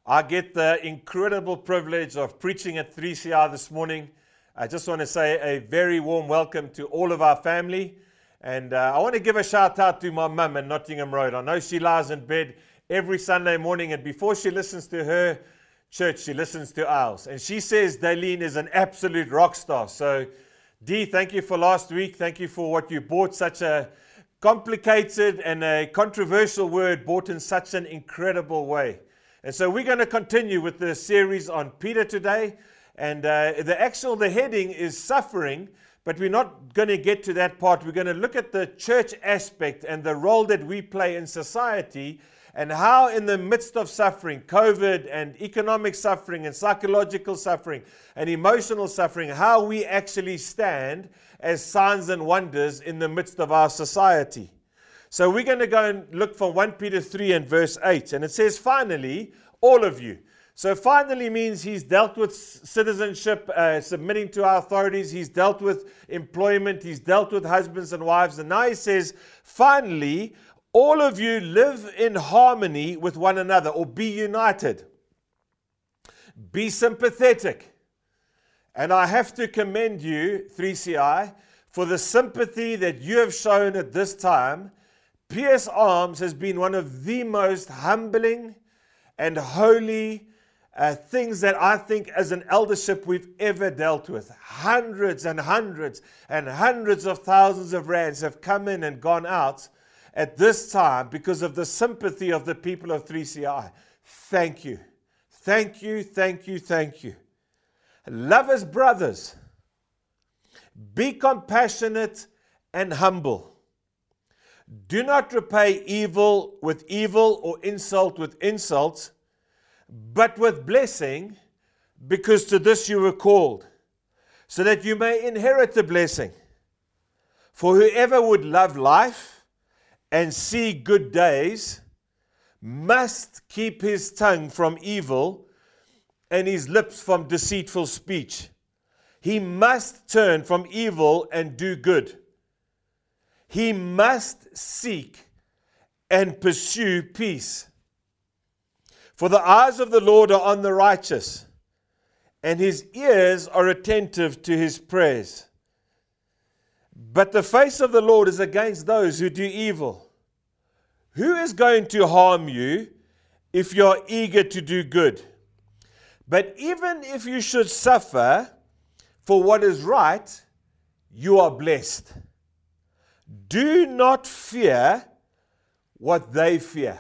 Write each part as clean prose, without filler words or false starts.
I get the incredible privilege of preaching at 3CR this morning. I just want to say a very warm welcome to all of our family. And I want to give a shout out to my mum in Nottingham Road. I know she lies in bed every Sunday morning, and before she listens to her church, she listens to ours. And she says Daleen is an absolute rock star. So, Dee, thank you for last week. Thank you for what you bought, such a complicated and a controversial word bought in such an incredible way. And so we're going to continue with the series on Peter today. And the heading is suffering, but we're not going to get to that part. We're going to look at the church aspect and the role that we play in society, and how in the midst of suffering, COVID and economic suffering and psychological suffering and emotional suffering, how we actually stand as signs and wonders in the midst of our society. So we're going to go and look from 1 Peter 3 and verse 8. And it says, finally, all of you. So finally means he's dealt with citizenship, submitting to our authorities. He's dealt with employment. He's dealt with husbands and wives. And now he says, finally, all of you live in harmony with one another, or be united. Be sympathetic. And I have to commend you, 3CI, for the sympathy that you have shown at this time. PS Arms has been one of the most humbling and holy things that I think as an eldership we've ever dealt with. Hundreds and hundreds and hundreds of thousands of rands have come in and gone out at this time because of the sympathy of the people of 3CI. Thank you. Thank you, thank you, thank you. Love as brothers. Be compassionate and humble. Do not repay evil with evil or insult with insult, but with blessing, because to this you were called, so that you may inherit the blessing. For whoever would love life and see good days must keep his tongue from evil and his lips from deceitful speech. He must turn from evil and do good. He must seek and pursue peace. For the eyes of the Lord are on the righteous, and his ears are attentive to his prayers. But the face of the Lord is against those who do evil. Who is going to harm you if you are eager to do good? But even if you should suffer for what is right, you are blessed. Do not fear what they fear.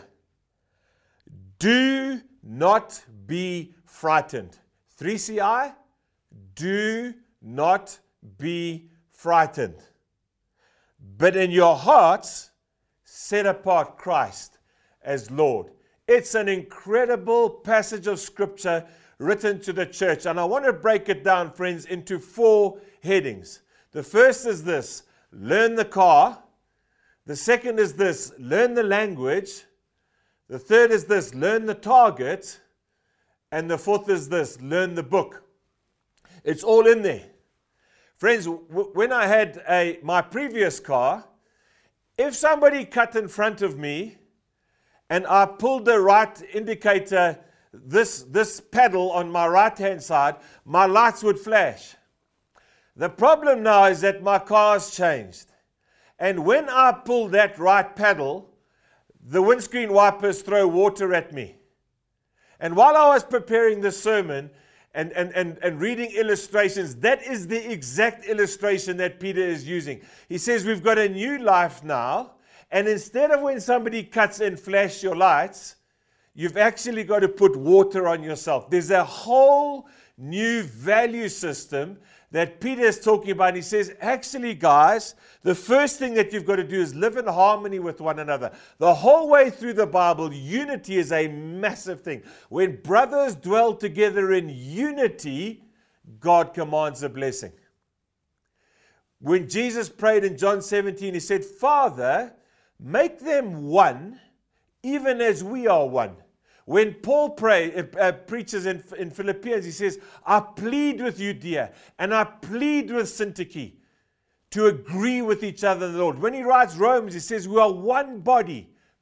Do not be frightened. 3CI, do not be frightened. But in your hearts, set apart Christ as Lord. It's an incredible passage of scripture written to the church. And I want to break it down, friends, into 4 headings. The first is this: learn the car. The second is this: learn the language. The third is this: learn the target. And the fourth is this: learn the book. It's all in there. Friends, when I had my previous car, if somebody cut in front of me and I pulled the right indicator, this pedal on my right-hand side, my lights would flash. The problem now is that my car's changed. And when I pull that right pedal, the windscreen wipers throw water at me. And while I was preparing this sermon and reading illustrations, that is the exact illustration that Peter is using. He says, we've got a new life now, and instead of when somebody cuts in, flash your lights, you've actually got to put water on yourself. There's a whole new value system that Peter is talking about. He says, actually, guys, the first thing that you've got to do is live in harmony with one another. The whole way through the Bible, unity is a massive thing. When brothers dwell together in unity, God commands a blessing. When Jesus prayed in John 17, he said, Father, make them one, even as we are one. When Paul preaches in Philippians, he says, I plead with you, dear, and I plead with Syntyche to agree with each other in the Lord. When he writes Romans, he says, we are one body,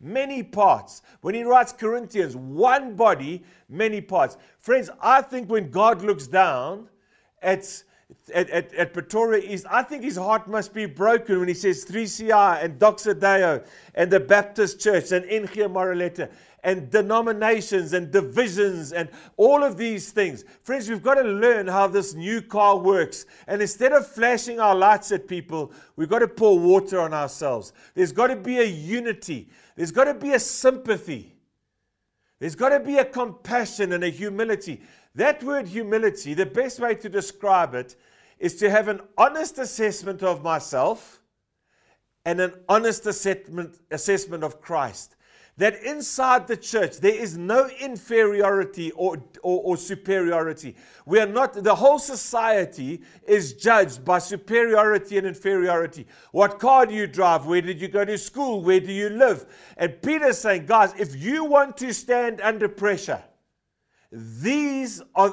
many parts. When he writes Corinthians, one body, many parts. Friends, I think when God looks down at Pretoria East, I think his heart must be broken when he says 3CR and Doxa Deo and the Baptist Church and NG Moraletta and denominations and divisions and all of these things. Friends, we've got to learn how this new car works. And instead of flashing our lights at people, we've got to pour water on ourselves. There's got to be a unity. There's got to be a sympathy. There's got to be a compassion and a humility. That word humility, the best way to describe it is to have an honest assessment of myself and an honest assessment of Christ. That inside the church, there is no inferiority or superiority. We are not, the whole society is judged by superiority and inferiority. What car do you drive? Where did you go to school? Where do you live? And Peter's saying, guys, if you want to stand under pressure, these are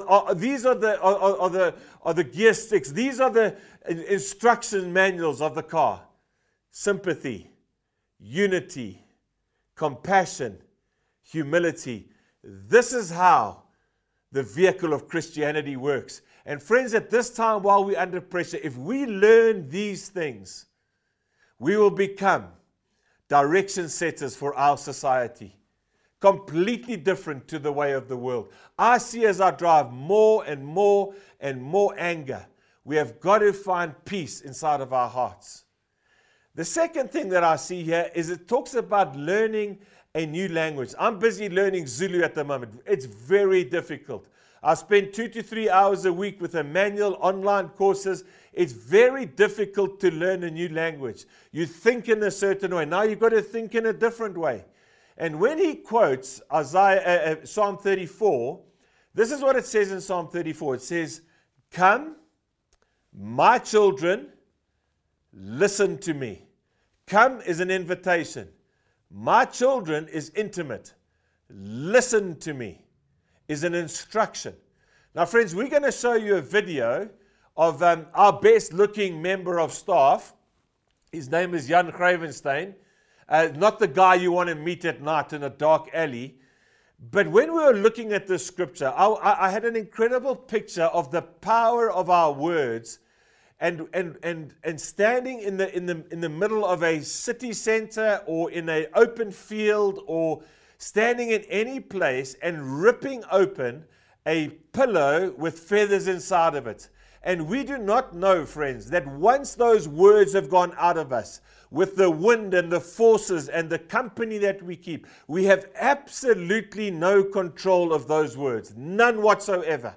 the gear sticks. These are the instruction manuals of the car. Sympathy, unity, compassion, humility. This is how the vehicle of Christianity works. And friends, at this time while we're under pressure, if we learn these things, we will become direction setters for our society. Completely different to the way of the world. I see as I drive more and more and more anger. We have got to find peace inside of our hearts. The second thing that I see here is it talks about learning a new language. I'm busy learning Zulu at the moment. It's very difficult. I spend 2 to 3 hours a week with a manual, online courses. It's very difficult to learn a new language. You think in a certain way. Now you've got to think in a different way. And when he quotes Psalm 34, this is what it says in Psalm 34. It says, "Come, my children, listen to me." Come is an invitation. My children is intimate. Listen to me is an instruction. Now, friends, we're going to show you a video of our best looking member of staff. His name is Jan Gravenstein. Not the guy you want to meet at night in a dark alley. But when we were looking at this scripture, I had an incredible picture of the power of our words. And standing in the middle of a city center or in an open field or standing in any place and ripping open a pillow with feathers inside of it. And we do not know, friends, that once those words have gone out of us, with the wind and the forces and the company that we keep, we have absolutely no control of those words. None whatsoever.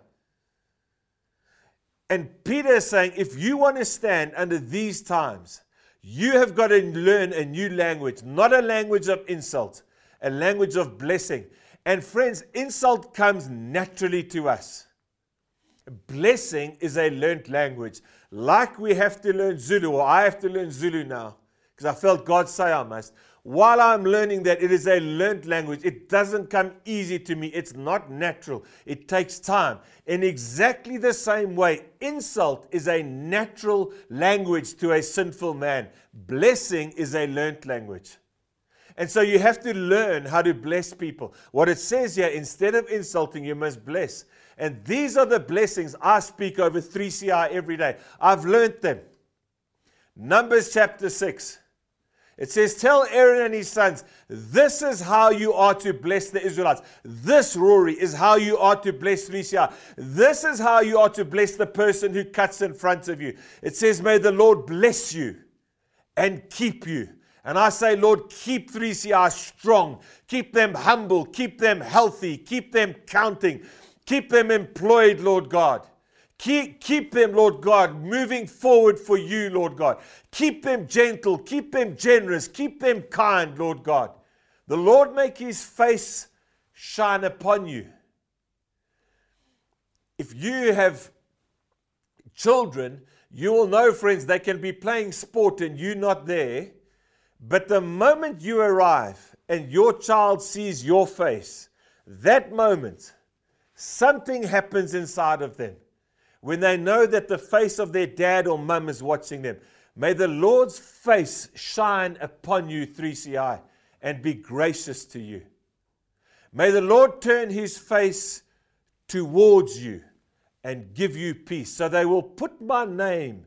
And Peter is saying, if you want to stand under these times, you have got to learn a new language, not a language of insult, a language of blessing. And friends, insult comes naturally to us. Blessing is a learned language. Like we have to learn Zulu, or I have to learn Zulu now, because I felt God say I must. While I'm learning that, it is a learned language. It doesn't come easy to me. It's not natural. It takes time. In exactly the same way, insult is a natural language to a sinful man. Blessing is a learned language. And so you have to learn how to bless people. What it says here, instead of insulting, you must bless. And these are the blessings I speak over 3CR every day. I've learned them. Numbers chapter 6. It says, tell Aaron and his sons, this is how you are to bless the Israelites. This, Rory, is how you are to bless 3CR. This is how you are to bless the person who cuts in front of you. It says, may the Lord bless you and keep you. And I say, Lord, keep 3CR strong. Keep them humble. Keep them healthy. Keep them counting. Keep them employed, Lord God. Keep them, Lord God, moving forward for you, Lord God. Keep them gentle. Keep them generous. Keep them kind, Lord God. The Lord make his face shine upon you. If you have children, you will know, friends, they can be playing sport and you not there. But the moment you arrive and your child sees your face, that moment, something happens inside of them. When they know that the face of their dad or mum is watching them. May the Lord's face shine upon you, 3CI, and be gracious to you. May the Lord turn his face towards you and give you peace. So they will put my name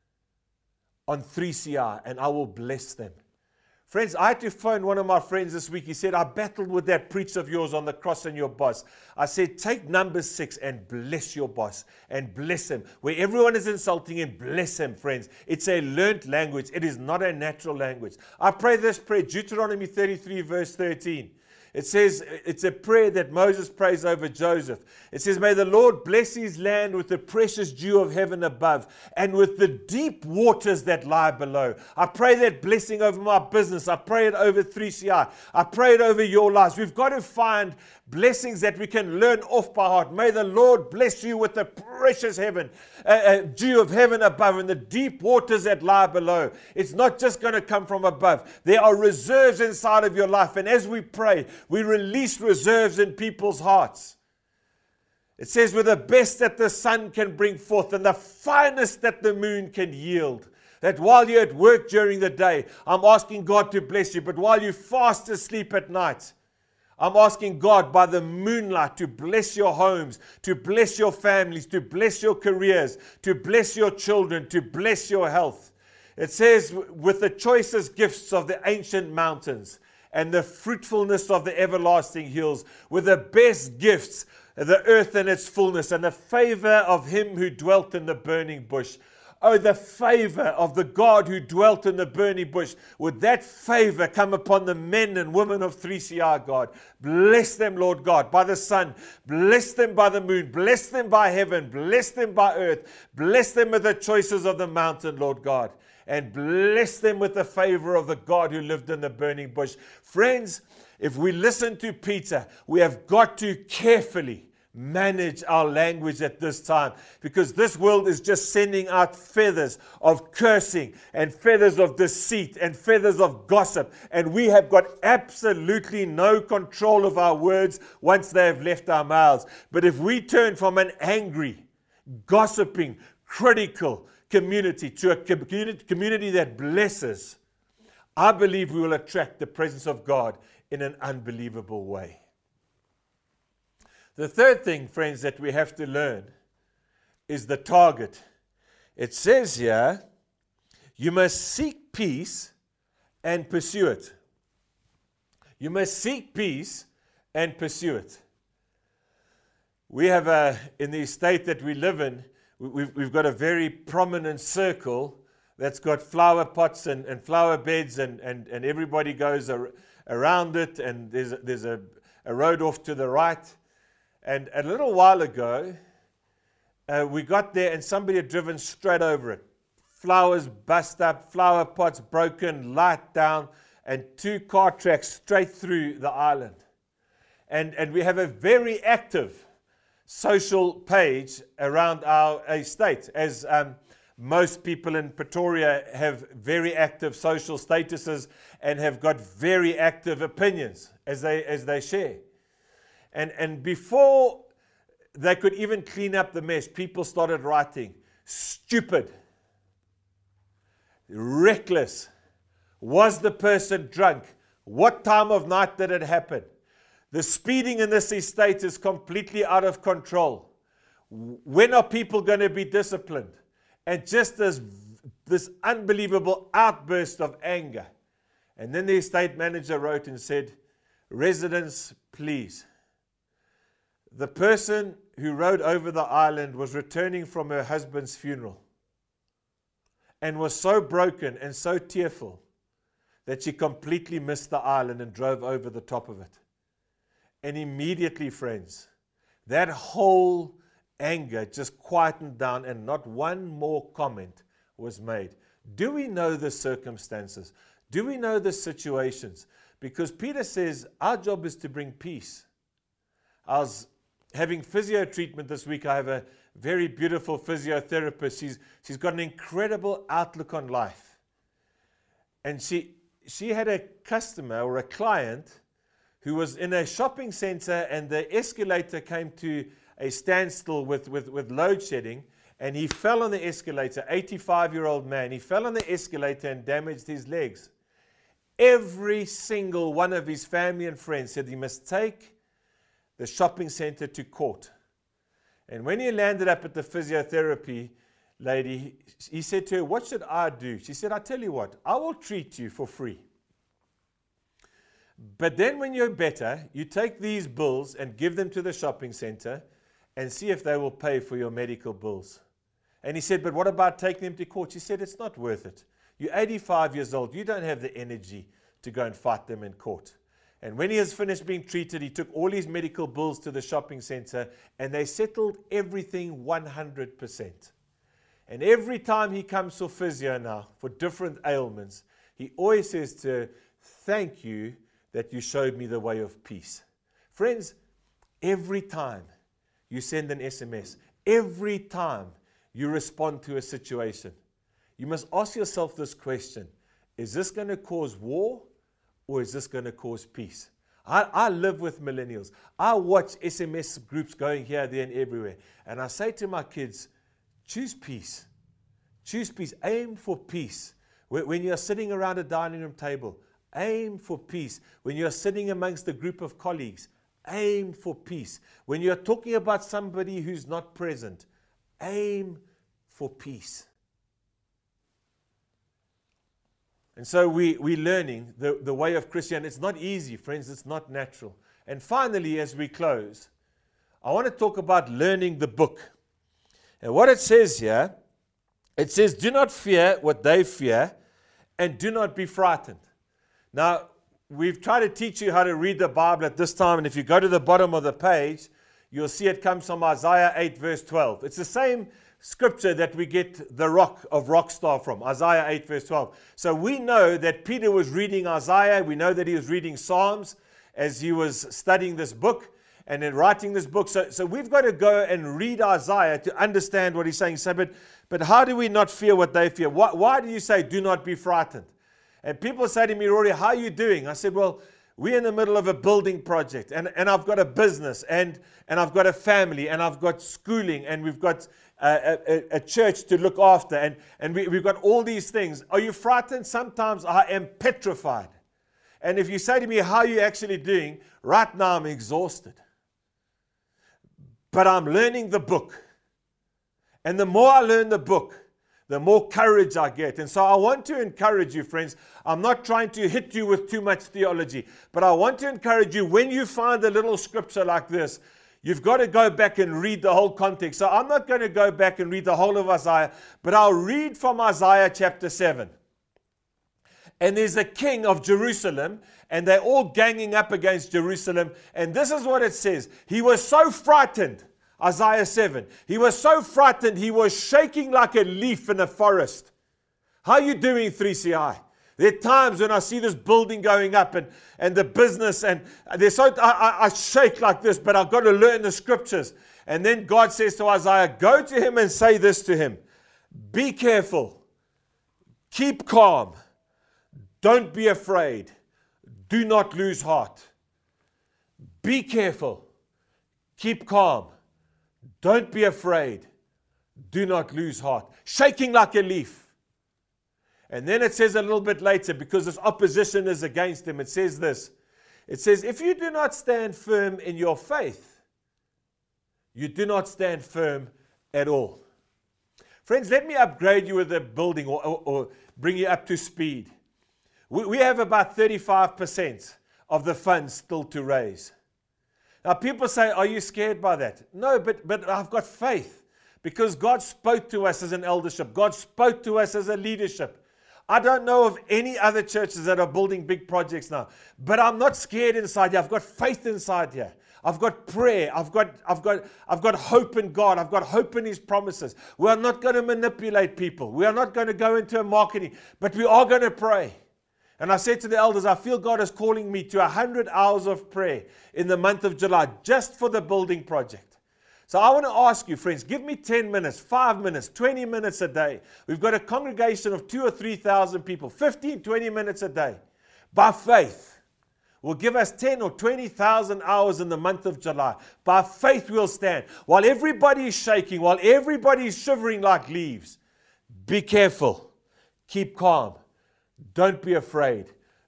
on 3CR and I will bless them. Friends, I had to phone one of my friends this week. He said, I battled with that preach of yours on the cross and your boss. I said, take Numbers 6 and bless your boss and bless him. Where everyone is insulting him, bless him, friends. It's a learnt language. It is not a natural language. I pray this prayer, Deuteronomy 33 verse 13. It says, it's a prayer that Moses prays over Joseph. It says, may the Lord bless his land with the precious dew of heaven above and with the deep waters that lie below. I pray that blessing over my business. I pray it over 3CR. I pray it over your lives. We've got to find blessings that we can learn off by heart. May the Lord bless you with the precious heaven, dew of heaven above and the deep waters that lie below. It's not just going to come from above. There are reserves inside of your life. And as we pray, we release reserves in people's hearts. It says, with the best that the sun can bring forth and the finest that the moon can yield. That while you're at work during the day, I'm asking God to bless you. But while you fast asleep at night, I'm asking God by the moonlight to bless your homes, to bless your families, to bless your careers, to bless your children, to bless your health. It says, with the choicest gifts of the ancient mountains and the fruitfulness of the everlasting hills, with the best gifts, the earth and its fullness, and the favor of him who dwelt in the burning bush. Oh, the favor of the God who dwelt in the burning bush. Would that favor come upon the men and women of 3CR, God? Bless them, Lord God, by the sun. Bless them by the moon. Bless them by heaven. Bless them by earth. Bless them with the choices of the mountain, Lord God. And bless them with the favor of the God who lived in the burning bush. Friends, if we listen to Peter, we have got to carefully manage our language at this time, because this world is just sending out feathers of cursing and feathers of deceit and feathers of gossip, and we have got absolutely no control of our words once they have left our mouths. But if we turn from an angry, gossiping, critical community to a community that blesses, I believe we will attract the presence of God in an unbelievable way. The third thing, friends, that we have to learn is the target. It says here, you must seek peace and pursue it. You must seek peace and pursue it. We have, in the estate that we live in, we've got a very prominent circle that's got flower pots and flower beds, and everybody goes around it, and there's a road off to the right. And a little while ago, we got there and somebody had driven straight over it. Flowers bust up, flower pots broken, light down, and 2 car tracks straight through the island. And we have a very active social page around our estate, as most people in Pretoria have very active social statuses and have got very active opinions as they share. And before they could even clean up the mess, people started writing, stupid, reckless, was the person drunk, what time of night did it happen, the speeding in this estate is completely out of control, when are people going to be disciplined, and just this unbelievable outburst of anger. And then the estate manager wrote and said, residents, please. The person who rode over the island was returning from her husband's funeral and was so broken and so tearful that she completely missed the island and drove over the top of it. And immediately, friends, that whole anger just quietened down and not one more comment was made. Do we know the circumstances? Do we know the situations? Because Peter says our job is to bring peace. I was having physio treatment this week. I have a very beautiful physiotherapist. She's got an incredible outlook on life. And she had a customer or a client who was in a shopping center, and the escalator came to a standstill with load shedding, and he fell on the escalator, 85-year-old man. He fell on the escalator and damaged his legs. every single one of his family and friends said he must take the shopping center to court. And when he landed up at the physiotherapy lady, he said to her, "What should I do?" She said, "I tell you what, I will treat you for free. But then when you're better, you take these bills and give them to the shopping center and see if they will pay for your medical bills." And he said, "But what about taking them to court?" She said, "It's not worth it. You're 85 years old. You don't have the energy to go and fight them in court." And when he has finished being treated, he took all his medical bills to the shopping center and they settled everything 100%. And every time he comes to physio now for different ailments, he always says to her, "Thank you that you showed me the way of peace." Friends, every time you send an SMS, every time you respond to a situation, you must ask yourself this question: is this going to cause war or is this going to cause peace? I live with millennials. I watch SMS groups going here, there, and everywhere. And I say to my kids, choose peace. Choose peace. Aim for peace. When you're sitting around a dining room table, aim for peace. When you're sitting amongst a group of colleagues, aim for peace. When you're talking about somebody who's not present, aim for peace. And so we're learning the way of Christianity. It's not easy, friends. It's not natural. And finally, as we close, I want to talk about learning the book. And what it says here, it says, "Do not fear what they fear, and do not be frightened." Now, we've tried to teach you how to read the Bible at this time. And if you go to the bottom of the page, you'll see it comes from Isaiah 8, verse 12. It's the same scripture that we get the rock of Rockstar from, Isaiah 8, verse 12. So we know that Peter was reading Isaiah. We know that he was reading Psalms as he was studying this book and then writing this book. So we've got to go and read Isaiah to understand what he's saying. So, but how do we not fear what they fear? Why do you say, "Do not be frightened"? And people say to me, "Rory, how are you doing?" I said, "Well, we're in the middle of a building project, and I've got a business, and I've got a family, and I've got schooling, and we've got a church to look after, and we've got all these things. Are you frightened?" Sometimes I am petrified. And if you say to me, "How are you actually doing?" Right now I'm exhausted. But I'm learning the book. And the more I learn the book, the more courage I get. And so I want to encourage you, friends. I'm not trying to hit you with too much theology, but I want to encourage you, when you find a little scripture like this, you've got to go back and read the whole context. So I'm not going to go back and read the whole of Isaiah, but I'll read from Isaiah chapter 7. And there's a king of Jerusalem, and they're all ganging up against Jerusalem. And this is what it says. He was so frightened, Isaiah 7. He was so frightened, he was shaking like a leaf in a forest. How are you doing, 3CI? There are times when I see this building going up and the business, and I shake like this, but I've got to learn the scriptures. And then God says to Isaiah, "Go to him and say this to him. Be careful. Keep calm. Don't be afraid. Do not lose heart. Be careful. Keep calm. Don't be afraid. Do not lose heart." Shaking like a leaf. And then it says a little bit later, because this opposition is against him, it says this. It says, "If you do not stand firm in your faith, you do not stand firm at all." Friends, let me upgrade you with a building or bring you up to speed. We have about 35% of the funds still to raise. Now, people say, "Are you scared by that?" No, but I've got faith, because God spoke to us as an eldership. God spoke to us as a leadership. I don't know of any other churches that are building big projects now, but I'm not scared inside here. I've got faith inside here. I've got prayer. I've got hope in God. I've got hope in His promises. We are not going to manipulate people. We are not going to go into a marketing, but we are going to pray. And I said to the elders, I feel God is calling me to 100 hours of prayer in the month of July, just for the building project. So I want to ask you, friends, give me 10 minutes, 5 minutes, 20 minutes a day. We've got a congregation of 2,000 or 3,000 people, 15, 20 minutes a day. By faith, will give us 10 or 20,000 hours in the month of July. By faith, we'll stand. While everybody is shaking, while everybody is shivering like leaves, be careful. Keep calm. Don't be afraid.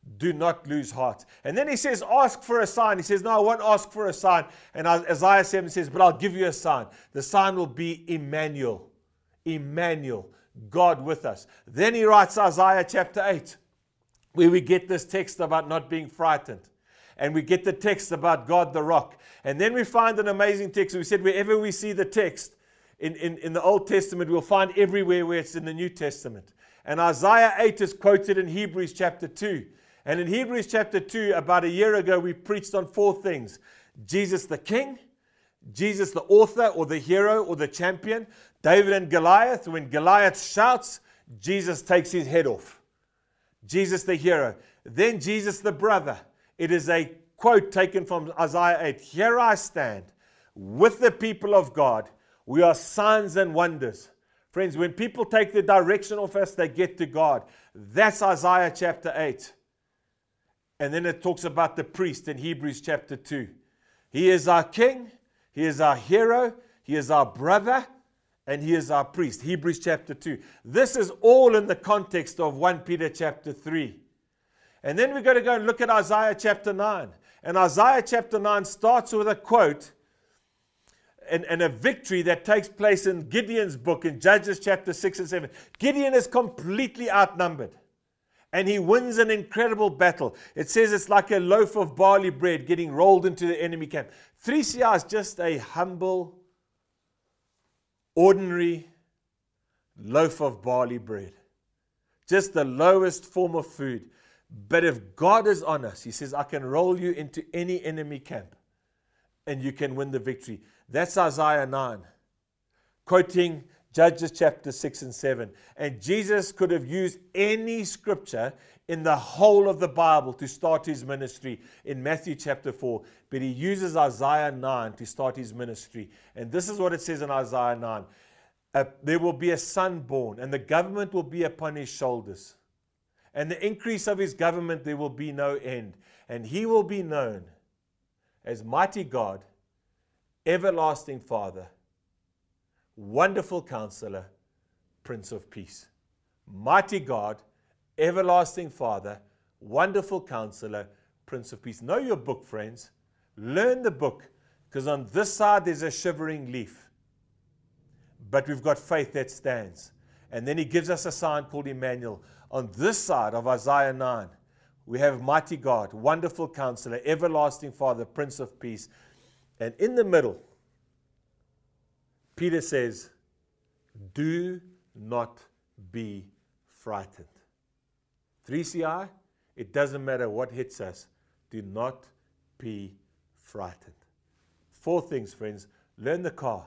Do not lose heart. And then he says, ask for a sign. He says, no, I won't ask for a sign. And Isaiah 7 says, but I'll give you a sign. The sign will be Emmanuel. Emmanuel, God with us. Then he writes Isaiah chapter 8, where we get this text about not being frightened. And we get the text about God the rock. And then we find an amazing text. We said wherever we see the text in the Old Testament, we'll find everywhere where it's in the New Testament. And Isaiah 8 is quoted in Hebrews chapter 2. And in Hebrews chapter 2, about a year ago, we preached on 4 things. Jesus the King, Jesus the author or the hero or the champion, David and Goliath. When Goliath shouts, Jesus takes his head off. Jesus the hero. Then Jesus the brother. It is a quote taken from Isaiah 8. Here I stand with the people of God. We are signs and wonders. Friends, when people take the direction of us, they get to God. That's Isaiah chapter 8. And then it talks about the priest in Hebrews chapter 2. He is our king, he is our hero, he is our brother, and he is our priest. Hebrews chapter 2. This is all in the context of 1 Peter chapter 3. And then we're going to go and look at Isaiah chapter 9. And Isaiah chapter 9 starts with a quote and a victory that takes place in Gideon's book in Judges chapter 6 and 7. Gideon is completely outnumbered. And he wins an incredible battle. It says it's like a loaf of barley bread getting rolled into the enemy camp. 3CR is just a humble, ordinary loaf of barley bread. Just the lowest form of food. But if God is on us, he says, I can roll you into any enemy camp and you can win the victory. That's Isaiah 9, quoting Judges chapter 6 and 7. And Jesus could have used any scripture in the whole of the Bible to start his ministry in Matthew chapter 4. But he uses Isaiah 9 to start his ministry. And this is what it says in Isaiah 9. There will be a son born, and the government will be upon his shoulders. And the increase of his government there will be no end. And he will be known as Mighty God, Everlasting Father, Wonderful Counselor, Prince of Peace. Mighty God, Everlasting Father, Wonderful Counselor, Prince of Peace. Know your book, friends. Learn the book, because on this side there's a shivering leaf. But we've got faith that stands. And then he gives us a sign called Emmanuel. On this side of Isaiah 9, we have Mighty God, Wonderful Counselor, Everlasting Father, Prince of Peace. And in the middle, Peter says, do not be frightened. 3CI, it doesn't matter what hits us. Do not be frightened. 4 things, friends. Learn the car,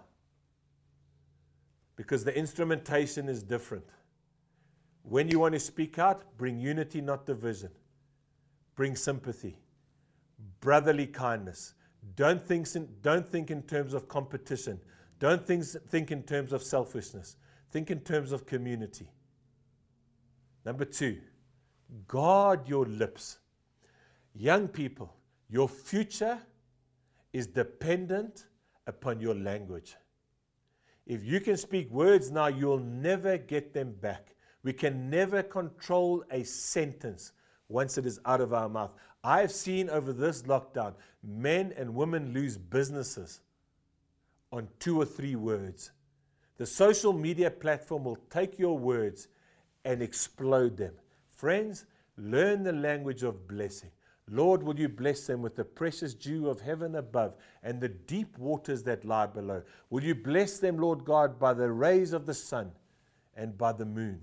because the instrumentation is different. When you want to speak out, bring unity, not division. Bring sympathy, brotherly kindness. Don't think in terms of competition. Don't think in terms of selfishness. Think in terms of community. Number 2, guard your lips. Young people, your future is dependent upon your language. If you can speak words now, you'll never get them back. We can never control a sentence once it is out of our mouth. I've seen over this lockdown, men and women lose businesses on 2 or 3 words. The social media platform will take your words and explode them. Friends, learn the language of blessing. Lord, will you bless them with the precious dew of heaven above and the deep waters that lie below? Will you bless them, Lord God, by the rays of the sun and by the moon?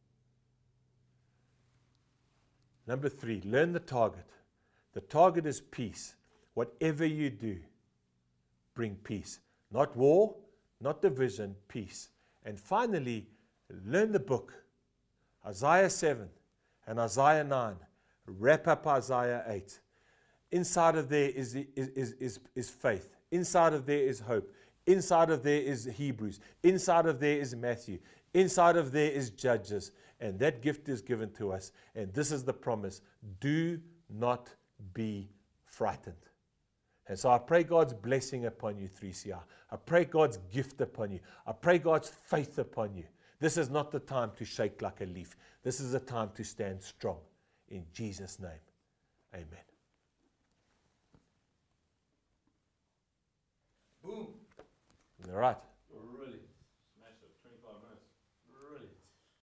Number 3, learn the target. The target is peace. Whatever you do, bring peace. Not war, not division, peace. And finally, learn the book. Isaiah 7 and Isaiah 9. Wrap up Isaiah 8. Inside of there is faith. Inside of there is hope. Inside of there is Hebrews. Inside of there is Matthew. Inside of there is Judges. And that gift is given to us. And this is the promise. Do not be frightened. And so I pray God's blessing upon you, 3CR. I pray God's gift upon you. I pray God's faith upon you. This is not the time to shake like a leaf. This is a time to stand strong in Jesus' name. Amen. Boom. All right. Really smashed it. 25 minutes. Really.